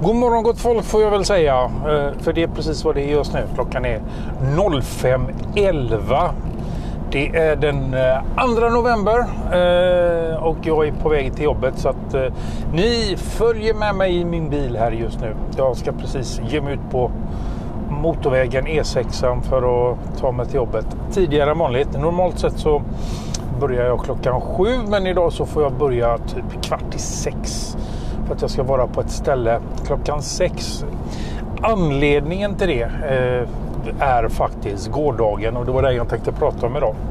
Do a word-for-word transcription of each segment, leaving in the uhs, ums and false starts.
God morgon gott folk får jag väl säga, för det är precis vad det är just nu. Klockan är fem elva. Det är den andra november och jag är på väg till jobbet, så att ni följer med mig i min bil här just nu. Jag ska precis ge mig ut på motorvägen E sex för att ta mig till jobbet tidigare än vanligt. Normalt sett så börjar jag klockan sju, men idag så får jag börja typ kvart i sex för att jag ska vara på ett ställe klockan sex. Anledningen till det eh, är faktiskt gårdagen, och det var det jag tänkte prata om idag.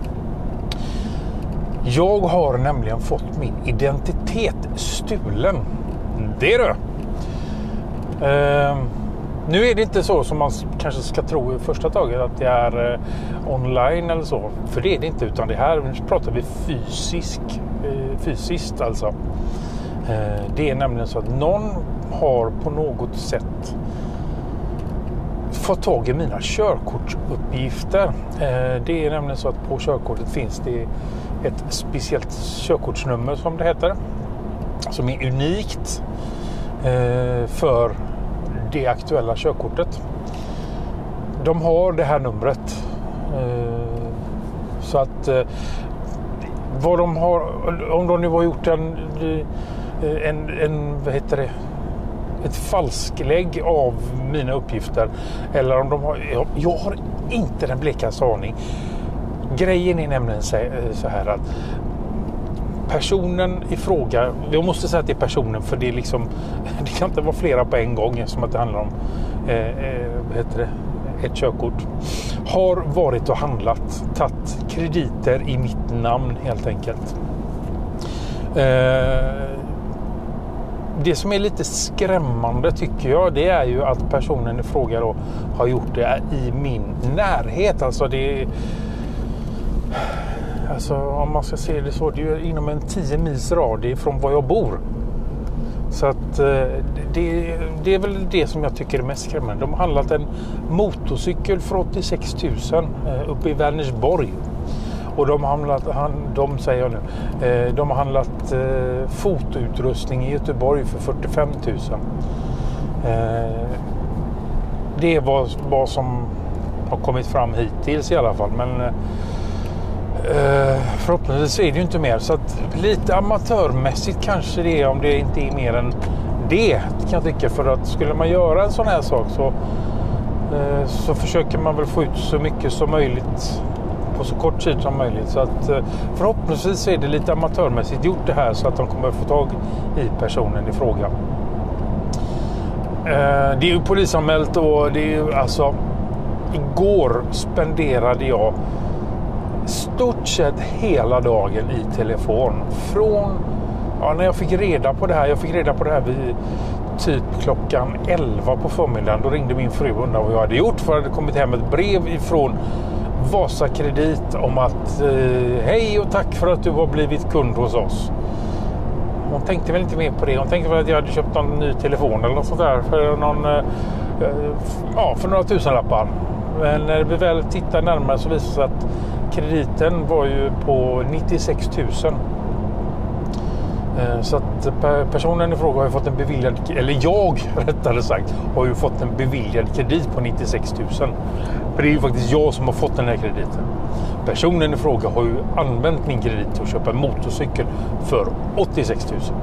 Jag har nämligen fått min identitet stulen. Det är det. Eh, nu är det inte så som man kanske ska tro i första taget, att det är eh, online eller så. För det är det inte, utan det här, nu pratar vi fysisk, eh, fysiskt alltså. Eh, det är nämligen så att någon har på något sätt fått tag i mina körkortsuppgifter. Eh, det är nämligen så att på körkortet finns det ett speciellt körkortsnummer som det heter, som är unikt eh, för det aktuella körkortet. De har det här numret. Eh, så att eh, vad de har, om de nu har gjort en en, en vad heter det, ett falsklägg av mina uppgifter, eller om de har, jag, jag har inte den blekaste aning. Grejen är nämligen så, så här att personen i fråga, jag måste säga att det är personen, för det är liksom, det kan inte vara flera på en gång, som att det handlar om eh, eh, vad heter det, ett körkort, har varit och handlat, tagit krediter i mitt namn helt enkelt. Eh, det som är lite skrämmande tycker jag, det är ju att personen i fråga då har gjort det i min närhet. Alltså det är, alltså om man ska se det så, det är ju inom en tio mils radie från var jag bor. Så att det, det är väl det som jag tycker är mest skrämmande. De har handlat en motorcykel för åttiosex tusen uppe i Vänersborg. Och de har handlat, de säger jag nu, de har handlat eh, fotoutrustning i Göteborg för fyrtiofem tusen. Eh, det är vad, vad som har kommit fram hittills i alla fall. Men eh, förhoppningsvis är det ju inte mer. Så att lite amatörmässigt kanske det är, om det inte är mer än det, kan jag tycka. För att skulle man göra en sån här sak så, eh, så försöker man väl få ut så mycket som möjligt på så kort tid som möjligt. Så att förhoppningsvis är det lite amatörmässigt gjort det här, så att de kommer få tag i personen i fråga. Det är ju polisanmält, och det är ju alltså, igår spenderade jag stort sett hela dagen i telefon. Från, ja, när jag fick reda på det här, jag fick reda på det här vid typ klockan elva på förmiddagen. Då ringde min fru och undrade vad jag hade gjort, för det hade kommit hem ett brev ifrån Vasakredit om att eh, hej och tack för att du har blivit kund hos oss. Hon tänkte väl inte mer på det. Hon tänkte väl att jag hade köpt någon ny telefon eller något sånt där för någon eh, ja, för några tusenlappar. Men när vi väl tittar närmare så visar det sig att krediten var ju på nittiosex tusen. Så att personen i fråga har ju fått en beviljad, eller jag rättare sagt, har ju fått en beviljad kredit på nittiosex tusen. För det är ju faktiskt jag som har fått den här krediten. Personen i fråga har ju använt min kredit till att köpa en motorcykel för åttiosex tusen.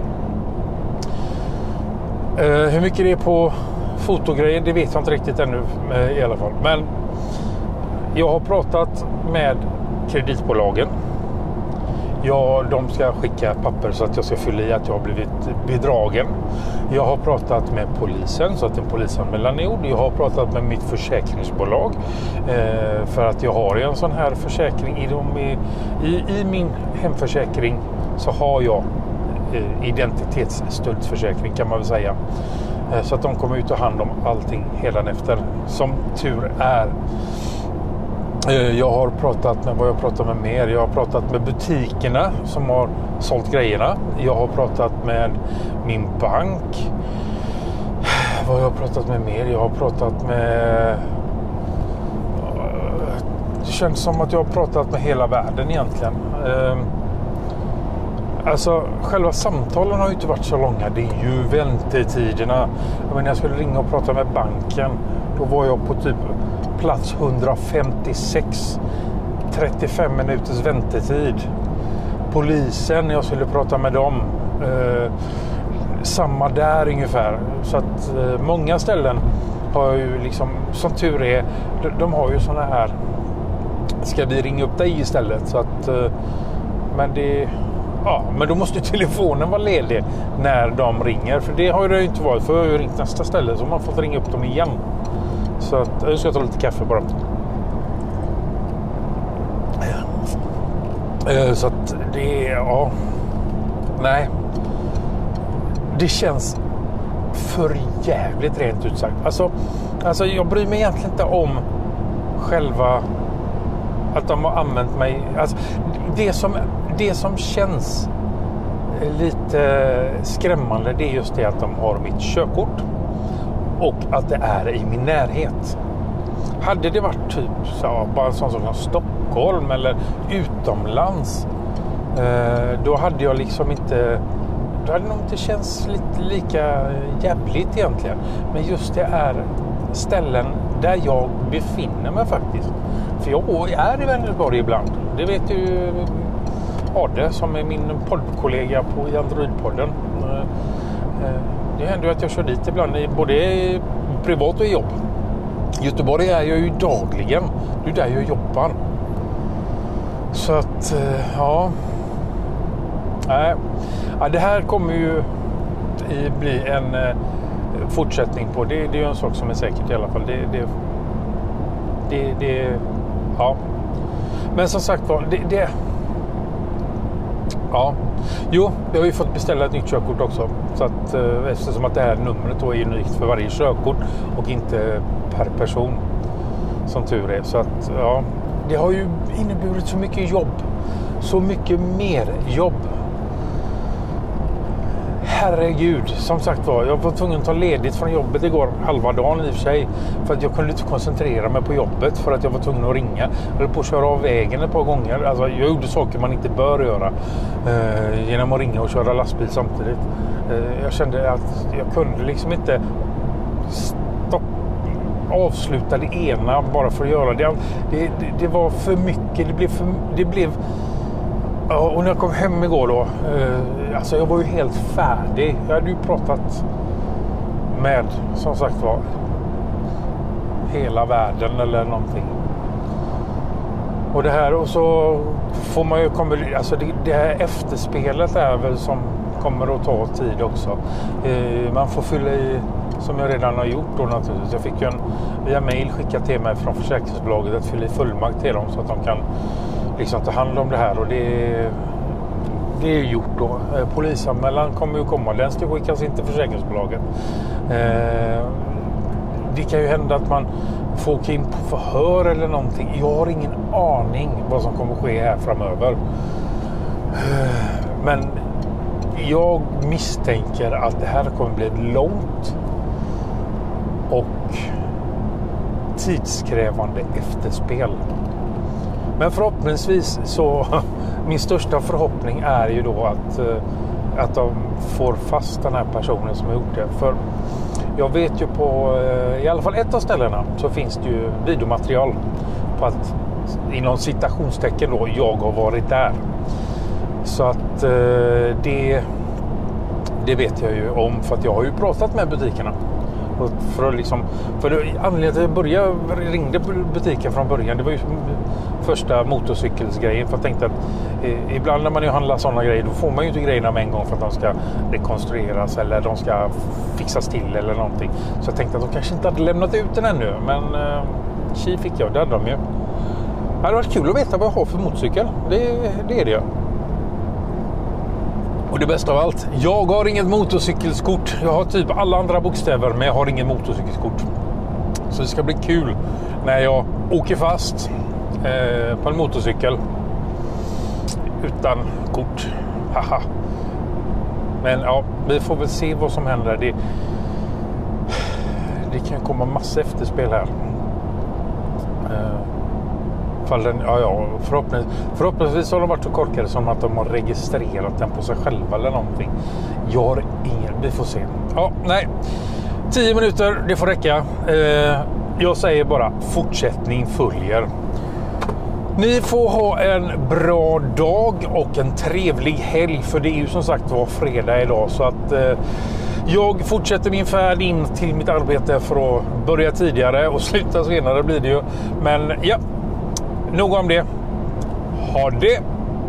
Eh, hur mycket det är på fotogrejer, det vet jag inte riktigt ännu eh, i alla fall. Men jag har pratat med kreditbolagen. Ja, de ska skicka papper så att jag ska fylla i att jag har blivit bedragen. Jag har pratat med polisen så att en polisanmälan är gjord. Jag har pratat med mitt försäkringsbolag eh, för att jag har en sån här försäkring. I, de, i, i min hemförsäkring så har jag eh, identitetsstödsförsäkring, kan man väl säga. Eh, så att de kommer ut och hand om allting hela efter, som tur är. Jag har pratat med, vad jag har pratat med mer. Jag har pratat med butikerna som har sålt grejerna. Jag har pratat med min bank. Vad har jag pratat med mer? Jag har pratat med... Det känns som att jag har pratat med hela världen egentligen. Alltså själva samtalen har ju inte varit så långa. Det är ju väntetiderna. Jag menar, jag skulle ringa och prata med banken. Då var jag på typ plats hundrafemtiosex. trettiofem minuters väntetid. Polisen, jag skulle prata med dem. Eh, samma där ungefär. Så att eh, många ställen har ju liksom, som tur är, de, de har ju såna här, ska vi ringa upp dig istället? Så att, eh, men det, ja, men då måste telefonen vara ledig när de ringer. För det har det ju inte varit, för jag har ju ringt nästa ställe så man har fått ringa upp dem igen. Så att, jag ska ta lite kaffe bara. Så att det är, ja, nej, det känns för jävligt rent ut sagt. Alltså, alltså jag bryr mig egentligen inte om själva att de har använt mig. Alltså, det som, det som känns lite skrämmande, det är just det att de har mitt körkort och att det är i min närhet. Hade det varit typ så, bara en sån sak som Stockholm eller utomlands, eh, då hade jag liksom inte, då hade det nog inte känts lite lika jävligt egentligen. Men just det är ställen där jag befinner mig faktiskt. För jag är i Vänersborg ibland. Det vet ju Adde som är min poddkollega på i Android-podden. Det händer ju att jag kör dit ibland, både privat och i jobb. Göteborg är jag ju dagligen. Det är där jag jobbar. Så att, ja. Nej. Ja, det här kommer ju bli en fortsättning på. Det, det är ju en sak som är säkert i alla fall. Det, det, det, det ja. Men som sagt var, det, det ja. Jo, jag har ju fått beställa ett nytt körkort också. Så att, eftersom att det här numret då är unikt för varje körkort och inte per person, som tur är. Så att, ja, det har ju inneburit så mycket jobb. Så mycket mer jobb. Herregud, som sagt var, jag var tvungen att ta ledigt från jobbet igår halva dagen i och för sig. För att jag kunde inte koncentrera mig på jobbet för att jag var tvungen att ringa. Jag höll på att köra av vägen ett par gånger. Alltså jag gjorde saker man inte bör göra. Eh, genom att ringa och köra lastbil samtidigt. Eh, jag kände att jag kunde liksom inte stoppa, avsluta det ena bara för att göra det. Det, det, det var för mycket. Det blev för, det blev... Ja, och när jag kom hem igår då, eh, alltså jag var ju helt färdig. Jag hade ju pratat med, som sagt var, hela världen eller någonting. Och det här, och så får man ju, kommer, alltså det, det här efterspelet är väl som kommer att ta tid också. Eh, man får fylla i, som jag redan har gjort då naturligtvis. Jag fick ju en, via mail skickat till mig från försäkringsbolaget att fylla i fullmakt till dem så att de kan liksom ta hand om det här, och det, det är gjort då. Polisanmälan kommer ju komma, den ska skickas in till försäkringsbolaget. Eh, det kan ju hända att man får åka in på förhör eller någonting. Jag har ingen aning vad som kommer ske här framöver. Eh, men jag misstänker att det här kommer bli ett långt och tidskrävande efterspel. Men förhoppningsvis så, min största förhoppning är ju då att, att de får fast den här personen som har gjort det. För jag vet ju på, i alla fall ett av ställena så finns det ju videomaterial på att, inom citationstecken då, jag har varit där. Så att det, det vet jag ju om, för att jag har ju pratat med butikerna. För att liksom, för anledningen till att jag började, ringde butiken från början, det var ju första motorcykelsgrejen, för jag tänkte att eh, ibland när man ju handlar sådana grejer, då får man ju inte grejerna med en gång för att de ska rekonstrueras eller de ska fixas till eller någonting. Så jag tänkte att de kanske inte hade lämnat ut den ännu, men eh, tji fick jag, det hade de ju. Det hade varit kul att veta vad jag har för motorcykel, det, det är det. Och det bästa av allt, jag har inget motorcykelskort. Jag har typ alla andra bokstäver, men jag har ingen motorcykelskort. Så det ska bli kul när jag åker fast eh, på en motorcykel utan kort. Haha. Men ja, vi får väl se vad som händer. Det, det kan komma massa efterspel här. Eh, fall den, ja, ja, förhoppningsvis, förhoppningsvis har de varit så korkade som att de har registrerat den på sig själva eller någonting. Jag har ingen, vi får se. Ja, nej. Tio minuter, det får räcka. Eh, jag säger bara fortsättning följer. Ni får ha en bra dag och en trevlig helg, för det är ju som sagt var fredag idag, så att eh, jag fortsätter min färd in till mitt arbete för att börja tidigare och sluta senare blir det ju. Men ja, nog om det. Ha det!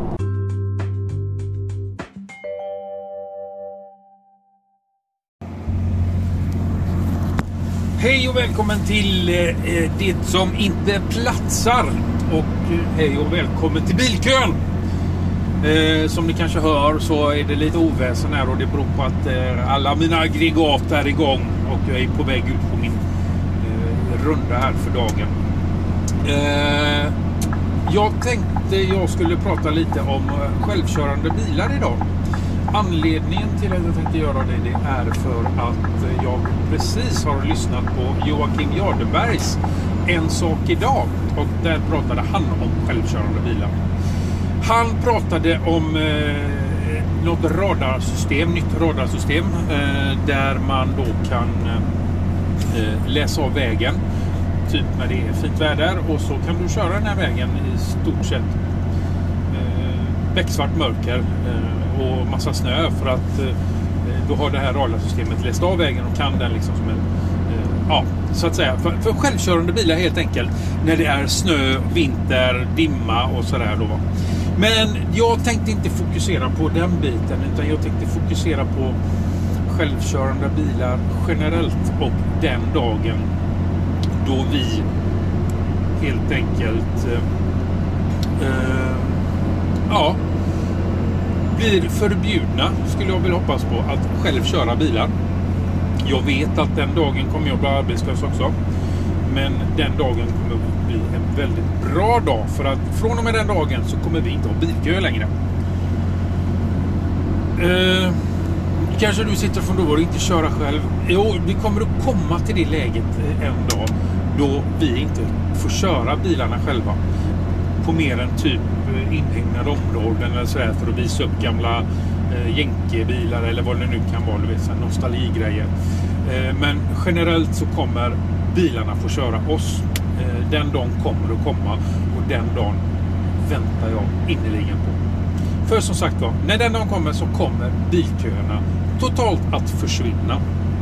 Hej och välkommen till eh, det som inte platsar. Och eh, hej och välkommen till bilkön. Eh, som ni kanske hör så är det lite oväsen här, och det beror på att eh, alla mina aggregat är igång och jag är på väg ut på min eh, runda här för dagen. Eh, jag tänkte jag skulle prata lite om självkörande bilar idag. Anledningen till att jag tänkte göra det, det är för att jag precis har lyssnat på Joakim Jardenbergs En sak idag, och där pratade han om självkörande bilar. Han pratade om eh, något radarsystem, nytt radarsystem eh, där man då kan eh, läsa av vägen typ när det är fint väder, och så kan du köra den här vägen i stort sett eh, becksvart mörker eh, och massa snö, för att eh, då har det här radarsystemet läst av vägen och kan den liksom som en eh, ja, så att säga, för, för självkörande bilar helt enkelt när det är snö, vinter, dimma och sådär då. Men jag tänkte inte fokusera på den biten, utan jag tänkte fokusera på självkörande bilar generellt, och den dagen då vi helt enkelt eh, eh, ja, blir förbjudna, skulle jag väl hoppas på, att själv köra bilar. Jag vet att den dagen kommer jag bli arbetslös också. Men den dagen kommer att bli en väldigt bra dag, för att från och med den dagen så kommer vi inte ha bilkö längre. Eh, kanske du sitter från då och inte köra själv. Jo, vi kommer att komma till det läget en dag då vi inte får köra bilarna själva på mer än typ inhägnade områden eller sådär, för att visa upp gamla eh, jänkebilar eller vad det nu kan vara, du vet, nostalgigrejer. Eh, men generellt så kommer bilarna får köra oss. Eh, den dagen kommer att komma, och den dagen väntar jag innerligen på. För som sagt då, när den dagen kommer så kommer bilköerna totalt att försvinna.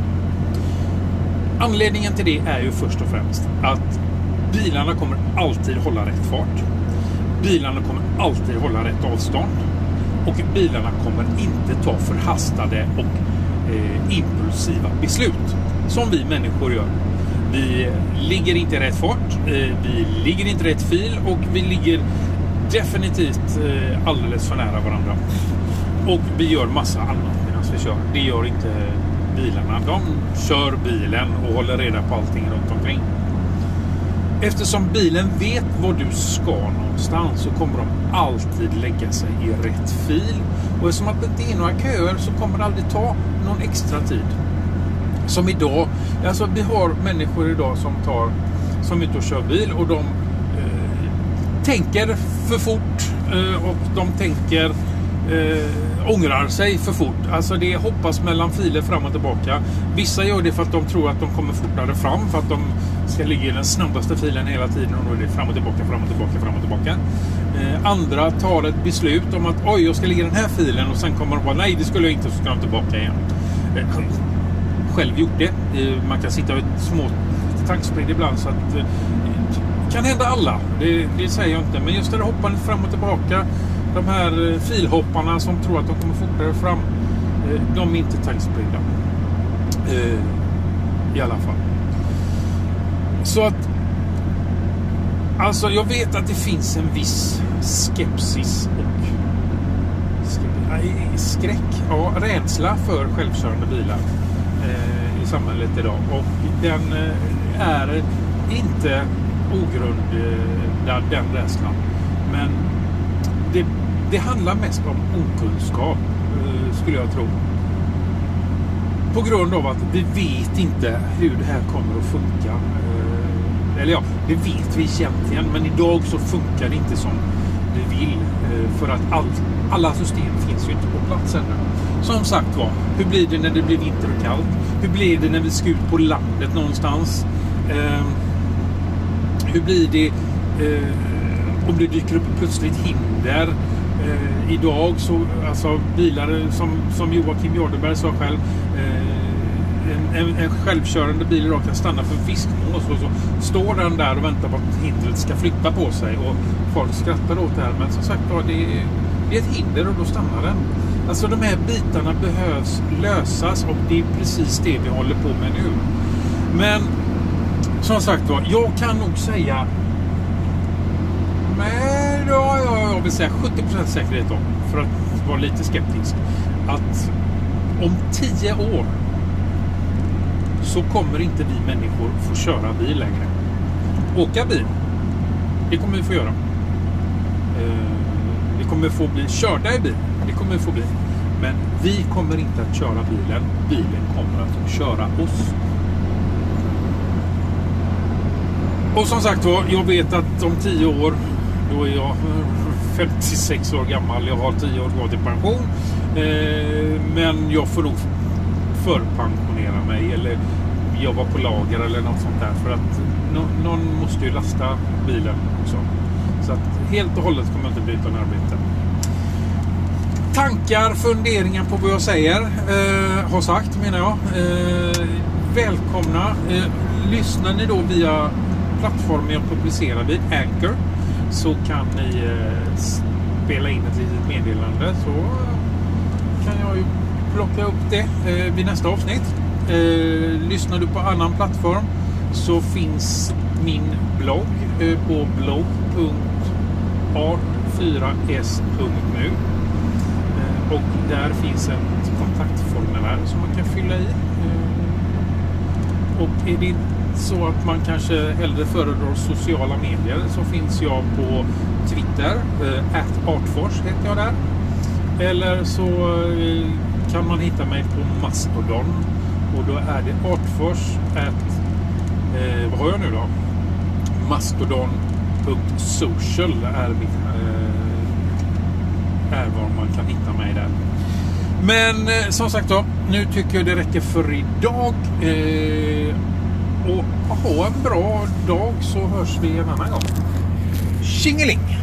Anledningen till det är ju först och främst att bilarna kommer alltid hålla rätt fart. Bilarna kommer alltid hålla rätt avstånd. Och bilarna kommer inte ta förhastade och eh, impulsiva beslut som vi människor gör. Vi ligger inte i rätt fart, eh, vi ligger inte i rätt fil, och vi ligger definitivt eh, alldeles för nära varandra. Och vi gör massa annat medan vi kör. Det gör inte bilarna. De kör bilen och håller reda på allting runt omkring. Eftersom bilen vet var du ska någonstans så kommer de alltid lägga sig i rätt fil. Och eftersom att det inte är några köer så kommer det aldrig ta någon extra tid. Som idag, alltså vi har människor idag som tar, som inte kör bil, och de eh, tänker för fort eh, och de tänker eh, ångrar sig för fort. Alltså det hoppas mellan filer fram och tillbaka. Vissa gör det för att de tror att de kommer fortare fram, för att de ska ligga i den snabbaste filen hela tiden, och då är det fram och tillbaka, fram och tillbaka, fram och tillbaka. Eh, andra tar ett beslut om att oj, jag ska ligga i den här filen, och sen kommer de bara nej, det skulle jag inte, så ska de tillbaka igen. Eh, själv gjort det. Eh, man kan sitta i små tanksprid ibland, så att eh, kan hända alla. Det, det säger jag inte, men just det hoppandet fram och tillbaka, de här filhopparna som tror att de kommer fortare fram, eh, de är inte tankspridda. Eh, I alla fall. Så att alltså jag vet att det finns en viss skepsis och skräck, ja, rädsla för självkörande bilar eh, i samhället idag, och den eh, är inte ogrundad, den rädslan, men det, det handlar mest om okunskap, eh, skulle jag tro, på grund av att vi vet inte hur det här kommer att funka. Eller ja, det vet vi egentligen. Men idag så funkar det inte som det vill. För att all, alla system finns ju inte på plats ännu. Som sagt var, hur blir det när det blir vinter och kallt? Hur blir det när vi ska ut på landet någonstans? Eh, hur blir det eh, om det dyker upp plötsligt hinder? Eh, idag så, alltså bilar som, som Joakim Jardenberg sa själv, eh, en, en, en självkörande bil idag kan stanna för fiskmås och så står den där och väntar på att hindret ska flytta på sig och folk skrattar åt det här, men som sagt ja, det, är, det är ett hinder och då stannar den. Alltså de här bitarna behövs lösas och det är precis det vi håller på med nu. Men som sagt då, jag kan nog säga men ja, ja, jag vill säga sjuttio procent säkerhet då, för att vara lite skeptisk, att om tio år så kommer inte vi människor få köra bil längre. Åka bil, det kommer vi få göra. Vi kommer få bli körda i bil, det kommer vi få bli. Men vi kommer inte att köra bilen, bilen kommer att köra oss. Och som sagt då, jag vet att om tio år, då är jag femtiosex år gammal, jag har tio år kvar till pension. Eh, men jag får nog förpensionera mig eller jobba på lager eller något sånt där. För att no- någon måste ju lasta bilen också. Så att helt och hållet kommer jag inte bli utan arbete. Tankar, funderingar på vad jag säger, eh, har sagt menar jag. Eh, välkomna. Eh, lyssnar ni då via plattformen jag publicerar vid, Anchor, så kan ni eh, spela in ett litet meddelande, så kan jag ju plocka upp det eh, vid nästa avsnitt. Eh, lyssnar du på annan plattform så finns min blogg eh, på blogg punkt art fyra s punkt nu eh, och där finns ett kontaktformulär som man kan fylla i. Eh, och är det så att man kanske hellre föredrar sociala medier, så finns jag på Twitter, eh, at artfors heter jag där. Eller så eh, kan man hitta mig på Mastodon, och då är det artfors at, eh, vad har jag nu då? Mastodon punkt social är, mitt, eh, är var man kan hitta mig där. Men eh, som sagt då, nu tycker jag det räcker för idag. Eh, och ha en bra dag, så hörs vi en annan gång. Tjingeling!